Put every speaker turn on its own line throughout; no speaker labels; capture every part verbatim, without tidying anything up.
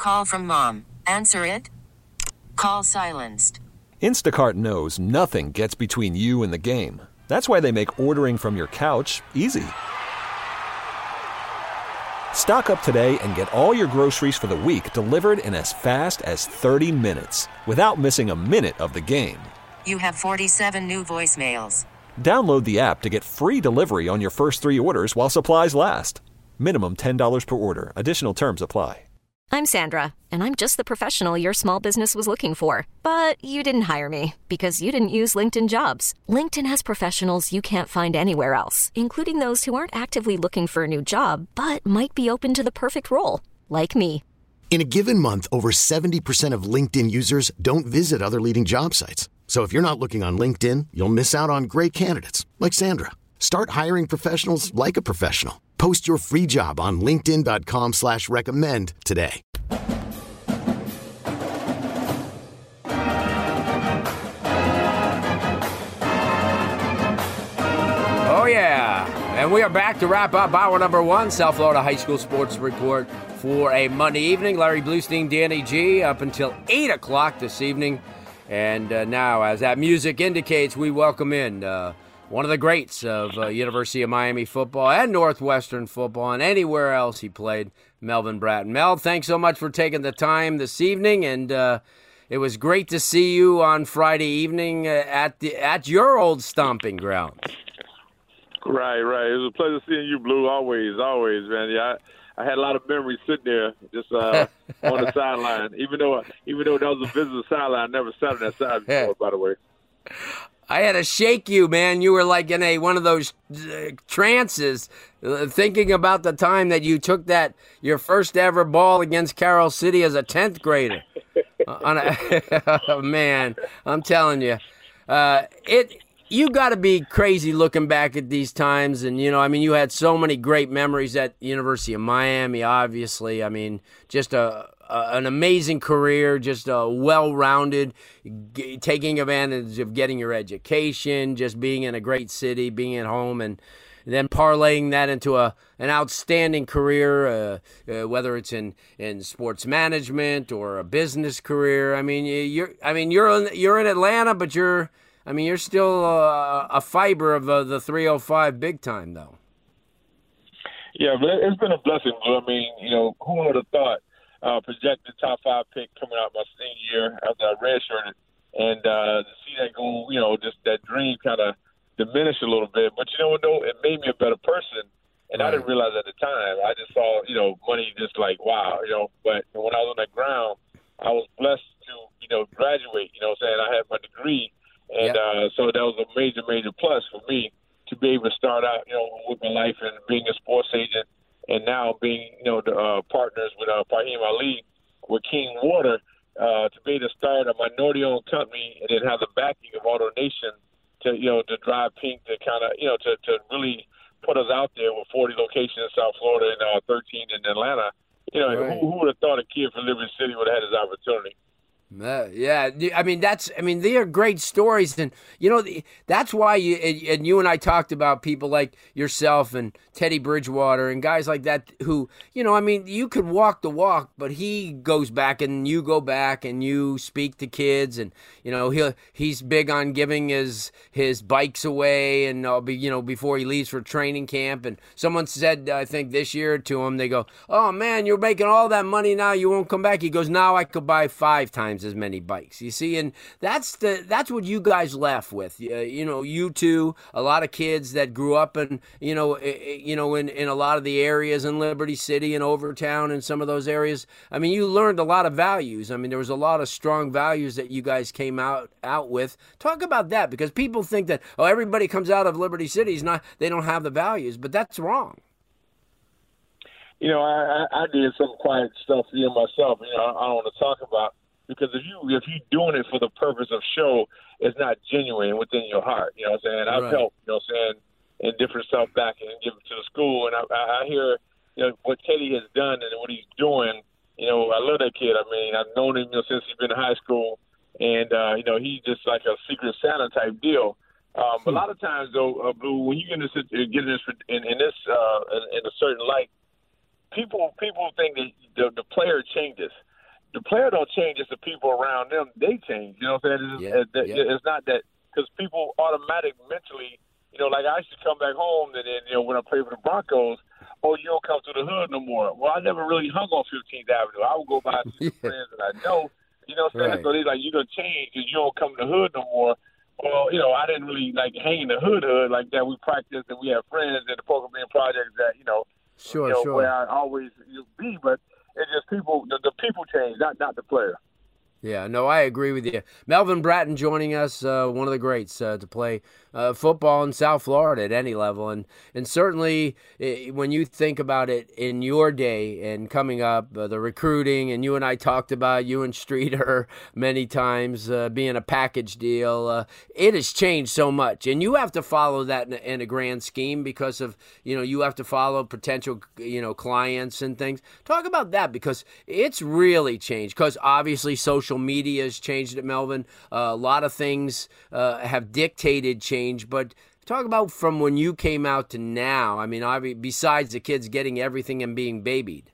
Call from mom. Answer it. Call silenced.
Instacart knows nothing gets between you and the game. That's why they make ordering from your couch easy. Stock up today and get all your groceries for the week delivered in as fast as thirty minutes without missing a minute of the game.
You have forty-seven new voicemails.
Download the app to get free delivery on your first three orders while supplies last. Minimum ten dollars per order. Additional terms apply.
I'm Sandra, and I'm just the professional your small business was looking for. But you didn't hire me because you didn't use LinkedIn Jobs. LinkedIn has professionals you can't find anywhere else, including those who aren't actively looking for a new job, but might be open to the perfect role, like me.
In a given month, over seventy percent of LinkedIn users don't visit other leading job sites. So if you're not looking on LinkedIn, you'll miss out on great candidates like Sandra. Start hiring professionals like a professional. Post your free job on linkedin.com slash recommend today.
Oh, yeah. And we are back to wrap up hour number one, South Florida High School Sports Report for a Monday evening. Larry Bluestein, Danny G, up until eight o'clock this evening. And uh, now, as that music indicates, we welcome in uh, one of the greats of uh, University of Miami football and Northwestern football and anywhere else he played, Melvin Bratton. Mel, thanks so much for taking the time this evening, and uh, it was great to see you on Friday evening uh, at the at your old stomping ground.
Right, right. It was a pleasure seeing you, Blue, always, always, man. Yeah, I, I had a lot of memories sitting there just uh, on the sideline, even though even though that was a visitor sideline. I never sat on that side before, by the way.
I had to shake you, man. You were like in a one of those uh, trances, uh, thinking about the time that you took that your first ever ball against Carroll City as a tenth grader. uh, on a, oh, man, I'm telling you, uh, it. You got to be crazy looking back at these times, and you know, I mean, you had so many great memories at University of Miami. Obviously, I mean, just a. Uh, an amazing career, just uh, well-rounded, g- taking advantage of getting your education, just being in a great city, being at home, and then parlaying that into a an outstanding career, uh, uh, whether it's in, in sports management or a business career. I mean, you're I mean you're in, you're in Atlanta, but you're I mean you're still uh, a fiber of uh, the three oh five big time, though.
Yeah, but it's been a blessing. I mean, you know, who would have thought? Uh, projected top five pick coming out my senior year after I redshirted, and uh, to see that go, you know, just that dream kind of diminish a little bit. But you know what, though, it made me a better person, and right. I didn't realize at the time. I just saw, you know, money just like wow, you know. But when I was on the ground, I was blessed to, you know, graduate. You know, what I'm saying I had my degree, and yep. uh, so that was a major, major plus for me to be able to start out, you know, with my life and being a sports agent. And now being, you know, the uh, partners with uh, Fahim Ali, with King Water, uh, to be able to start a minority-owned company and then have the backing of Auto Nation to, you know, to drive Pink to kind of, you know, to, to really put us out there with forty locations in South Florida and uh, thirteen in Atlanta. You know, right. who, who would have thought a kid from Liberty City would have had his opportunity?
Uh, yeah, I mean that's. I mean they are great stories, and you know that's why you and you and I talked about people like yourself and Teddy Bridgewater and guys like that who, you know, I mean you could walk the walk, but he goes back and you go back and you speak to kids, and you know he he's big on giving his his bikes away, and uh, be, you know before he leaves for training camp. And someone said I think this year to him, they go, "Oh man, you're making all that money now, you won't come back." He goes, "Now I could buy five times as many bikes." You see, and that's the that's what you guys left with. Uh, you know, you two, a lot of kids that grew up in you know you know in, in a lot of the areas in Liberty City and Overtown and some of those areas. I mean, you learned a lot of values. I mean, there was a lot of strong values that you guys came out out with. Talk about that, because people think that oh everybody comes out of Liberty City is not they don't have the values, but that's wrong.
You know, I, I did some quiet stuff here myself. You know, I don't want to talk about. Because if you if you're doing it for the purpose of show, it's not genuine within your heart. You know what I'm saying? I've
right.
helped, you know what I'm saying, in different stuff back and give it to the school. And I, I hear, you know, what Teddy has done and what he's doing. You know, I love that kid. I mean, I've known him you know, since he's been in high school. And, uh, you know, he's just like a Secret Santa type deal. Um, hmm. A lot of times, though, uh, Blue, when you get in this, get in, this in, in, this uh, in, in a certain light, people people think that the, the player changes. the player don't change, it's the people around them, they change. You know what I'm saying? It's,
Yeah,
it's,
yeah.
it's not that because people automatic mentally, you know, like I used to come back home and then, you know, when I played for the Broncos, oh, you don't come to the hood no more. Well, I never really hung on fifteenth Avenue. I would go by and see
Yeah.
friends that I know. You know what I'm saying?
Right.
So they're like, you done changed because you don't come to the hood no more. Well, you know, I didn't really, like, hang in the hood hood like that. We practiced and we had friends in the Poker Bean Projects that, you know,
Sure,
you know,
sure.
where I always you be, but it's just people, the, the people change, not not the player.
Yeah, no, I agree with you. Melvin Bratton joining us, uh, one of the greats uh, to play uh, football in South Florida at any level. And and certainly eh, when you think about it in your day and coming up, uh, the recruiting, and you and I talked about you and Streeter many times uh, being a package deal, uh, it has changed so much. And you have to follow that in a, in a grand scheme because of, you know, you have to follow potential, you know, clients and things. Talk about that because it's really changed because obviously social media has changed it, Melvin. Uh, a lot of things uh, have dictated change, but talk about from when you came out to now. I mean, obvi- besides the kids getting everything and being babied.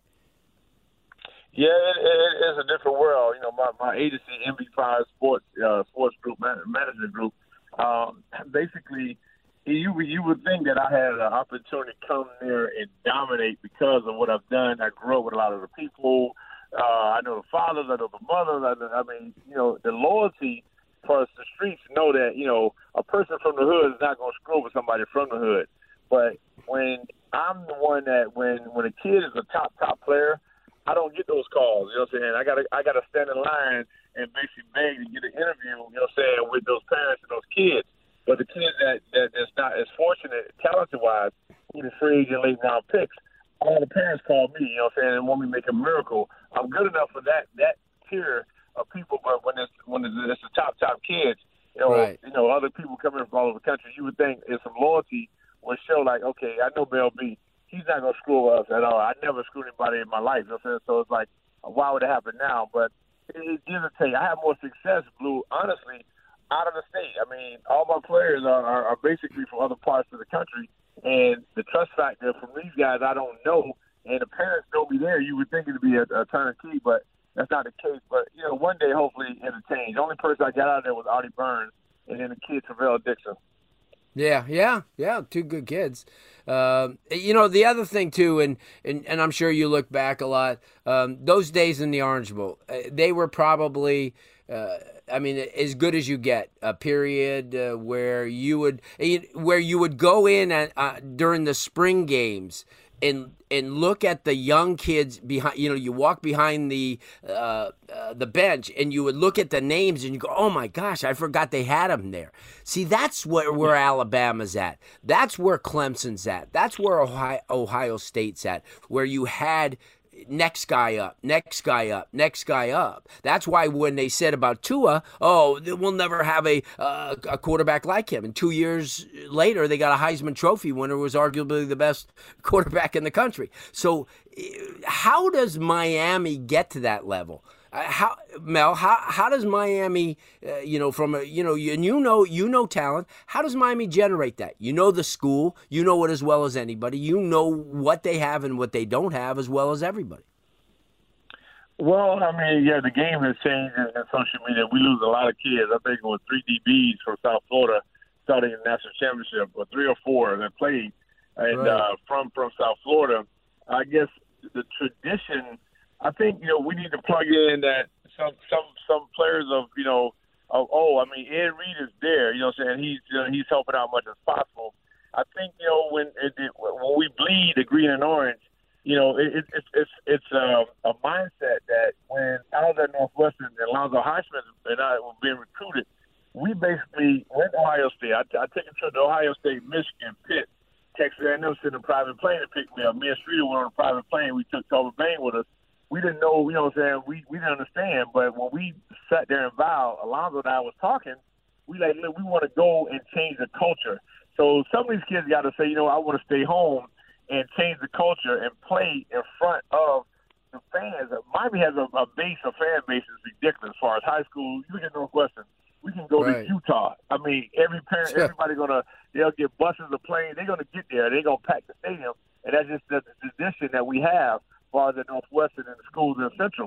Yeah, it, it, it's a different world. You know, my, my agency, M B five Sports uh, Sports Group Man- Management Group, um, basically, you you would think that I had an opportunity to come there and dominate because of what I've done. I grew up with a lot of the people. Uh, I know the fathers, I know the mothers. I, know, I mean, you know, the loyalty for us, the streets know that, you know, a person from the hood is not going to screw with somebody from the hood. But when I'm the one that, when when a kid is a top, top player, I don't get those calls. You know what I'm saying? I got to I gotta stand in line and basically beg to get an interview, you know what I'm saying, with those parents and those kids. But the kids that, that that's not as fortunate, talented-wise, who the free agent late round picks, all the parents call me, you know what I'm saying, and want me to make a miracle. I'm good enough for that that tier of people, but when it's when it's, it's the top top kids, you know,
Right.
you know, other people coming from all over the country, you would think it's some loyalty would show like, okay, I know Mel B, he's not gonna screw us at all. I never screwed anybody in my life, you know what I'm saying? So it's like, why would it happen now? But it, it gives or take. I have more success, Blue, honestly, out of the state. I mean, all my players are, are, are basically from other parts of the country. And the trust factor from these guys, I don't know. And the parents don't be there. You would think it would be a, a turnkey, but that's not the case. But, you know, one day, hopefully, it'll change. The only person I got out of there was Artie Burns and then the kid, Travell Dixon.
Yeah, yeah, yeah, two good kids. Uh, you know, the other thing, too, and, and, and I'm sure you look back a lot, um, those days in the Orange Bowl, uh, they were probably – Uh, I mean, as good as you get, a period uh, where you would where you would go in at, uh, during the spring games and and look at the young kids behind. You know, you walk behind the uh, uh, the bench and you would look at the names and you go, "Oh my gosh, I forgot they had them there." See, that's where where Alabama's at. That's where Clemson's at. That's where Ohio, Ohio State's at. Where you had. Next guy up, next guy up, next guy up. That's why when they said about Tua, oh, we'll never have a uh, a quarterback like him. And two years later, they got a Heisman Trophy winner who was arguably the best quarterback in the country. So how does Miami get to that level? Uh, how Mel? How how does Miami, uh, you know, from a you know, you, and you know you know talent. How does Miami generate that? You know the school. You know it as well as anybody. You know what they have and what they don't have as well as everybody.
Well, I mean, yeah, the game has changed in, in social media. We lose a lot of kids. I think it was three D Bs from South Florida starting in the national championship, or three or four that played, and
Right.
uh, from from South Florida. I guess the tradition. I think, you know, we need to plug in that some some some players of, you know, of, oh, I mean, Ed Reed is there. You know what I'm saying? He's you know, he's helping out much as possible. I think, you know, when it, it, when we bleed the green and orange, you know, it, it, it's it's it's a, a mindset that when I was at Northwestern and Lonzo Highsmith and I were being recruited, we basically went to Ohio State. I, I took a trip to Ohio State, Michigan, Pitt, Texas A and M, sent a private plane to pick me up. Me and Streeter went on a private plane. We took Tolbert Bain with us. We didn't know, you know what I'm saying, we, we didn't understand, but when we sat there and vowed, Alonzo and I was talking, we like, look, we want to go and change the culture. So some of these kids got to say, you know, I want to stay home and change the culture and play in front of the fans. Miami has a, a base, a fan base is ridiculous as far as high school. You look at Northwestern, we can go
Right.
to Utah. I mean, every parent,
Yeah.
everybody going to, they'll get buses or planes. They're going to get there. They're going to pack the stadium. And that's just the, the tradition that we have. As far as at Northwestern and the schools in Central.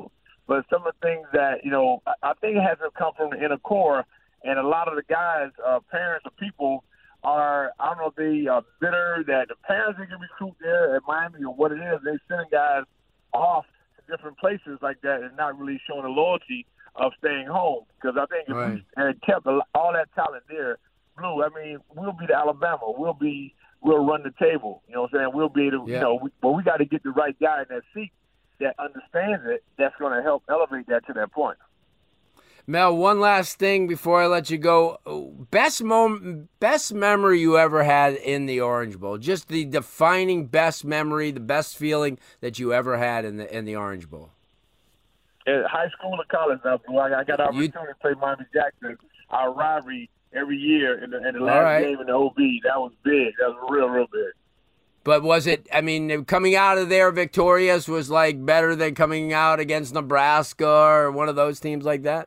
But some of the things that, you know, I, I think it has to come from the inner core. And a lot of the guys, uh, parents or people are, I don't know if they are bitter that the parents they can recruit there at Miami or what it is. They sending guys off to different places like that and not really showing the loyalty of staying home. Because I think if
right.
we had kept all that talent there, Blue, I mean, we'll be the Alabama. We'll be, we'll run the table. You know what I'm saying? We'll be able to,
yeah.
you know, we, but we got to get the right guy in that seat that understands it, that's going to help elevate that to that point.
Mel, one last thing before I let you go. Best mom- best memory you ever had in the Orange Bowl? Just the defining best memory, the best feeling that you ever had in the in the Orange Bowl.
In high school or college, now, I got an opportunity
You...
to play Miami Jackson, our rivalry every year in the, in the last
right.
game in the O B. That was big. That was real, real big.
But was it, I mean, coming out of there victorious was like better than coming out against Nebraska or one of those teams like that?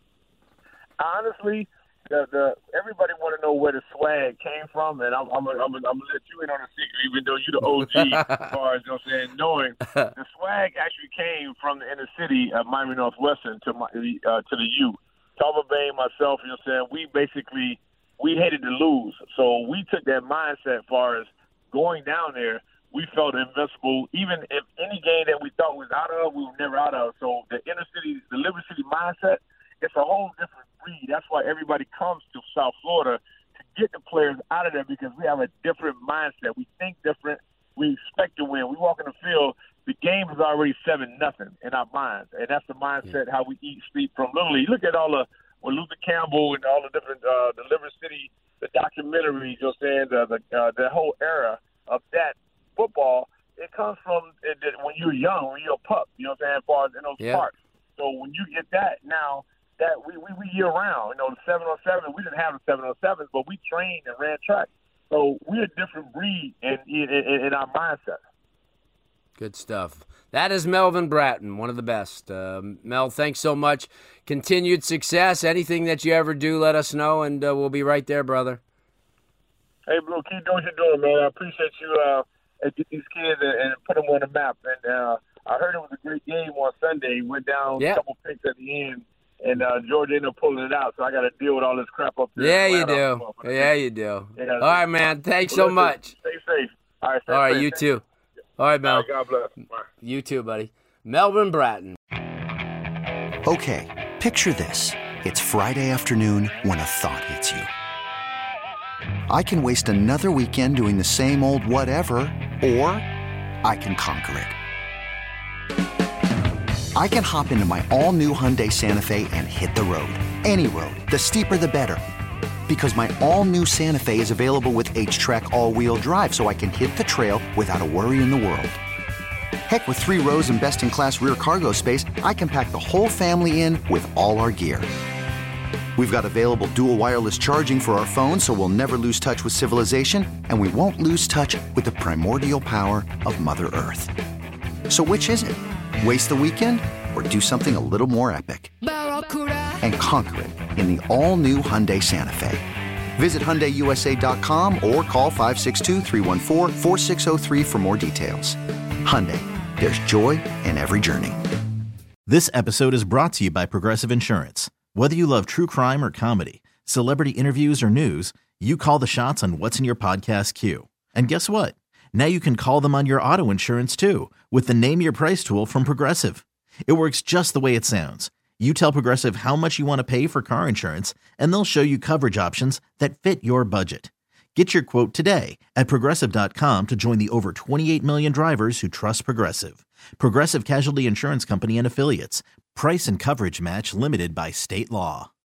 Honestly, the, the everybody want to know where the swag came from, and I'm I'm I'm, I'm gonna let you in on a secret, even though you're the O G as far as you know, what I'm saying, knowing the swag actually came from the inner city of Miami Northwestern to my uh, to the U. Talbot Bay, myself, you know, what I'm saying, we basically we hated to lose, so we took that mindset as far as going down there. We felt invincible. Even if any game that we thought was out of, we were never out of. So the inner city, the Liberty City mindset, it's a whole different breed. That's why everybody comes to South Florida to get the players out of there, because we have a different mindset. We think different. We expect to win. We walk in the field, the game is already seven nothing in our minds, and that's the mindset how we eat, sleep from Little League. Look at all the with Luther Campbell and all the different uh, the Liberty City, the documentaries. You know, what I'm saying the the, uh, the whole era of that football. It comes from it, it, when you're young, when you're a pup. You know, what I'm saying, as far as in those
yeah.
parks. So when you get that now. That we, we, we year round, you know, the seven on seven, we didn't have the seven on sevens, but we trained and ran track. So we're a different breed in, in, in, in our mindset.
Good stuff. That is Melvin Bratton, one of the best. Uh, Mel, thanks so much. Continued success. Anything that you ever do, let us know, and uh, we'll be right there, brother.
Hey, Blue, keep doing what you're doing, man. I appreciate you uh, and get these kids and, and put them on the map. And uh, I heard it was a great game on Sunday. Went down
yep.
a couple picks at the end. And uh, Georgia ended up pulling it out, so I got to deal with all this crap up there.
Yeah, you do. Yeah, you do. Yeah, all right, man. Thanks
well,
so much.
Stay safe. All right, stay
all right
safe.
you too. All right, Mel.
All right, God bless. Bye.
You too, buddy. Melvin Bratton.
Okay, picture this. It's Friday afternoon when a thought hits you. I can waste another weekend doing the same old whatever, or I can conquer it. I can hop into my all-new Hyundai Santa Fe and hit the road. Any road. The steeper, the better. Because my all-new Santa Fe is available with H-Track all-wheel drive, so I can hit the trail without a worry in the world. Heck, with three rows and best-in-class rear cargo space, I can pack the whole family in with all our gear. We've got available dual wireless charging for our phones, so we'll never lose touch with civilization, and we won't lose touch with the primordial power of Mother Earth. So which is it? Waste the weekend or do something a little more epic and conquer it in the all-new Hyundai Santa Fe. Visit Hyundai U S A dot com or call five six two, three one four, four six zero three for more details. Hyundai, there's joy in every journey.
This episode is brought to you by Progressive Insurance. Whether you love true crime or comedy, celebrity interviews or news, you call the shots on what's in your podcast queue. And guess what? Now you can call them on your auto insurance too with the Name Your Price tool from Progressive. It works just the way it sounds. You tell Progressive how much you want to pay for car insurance, and they'll show you coverage options that fit your budget. Get your quote today at Progressive dot com to join the over twenty-eight million drivers who trust Progressive. Progressive Casualty Insurance Company and Affiliates. Price and coverage match limited by state law.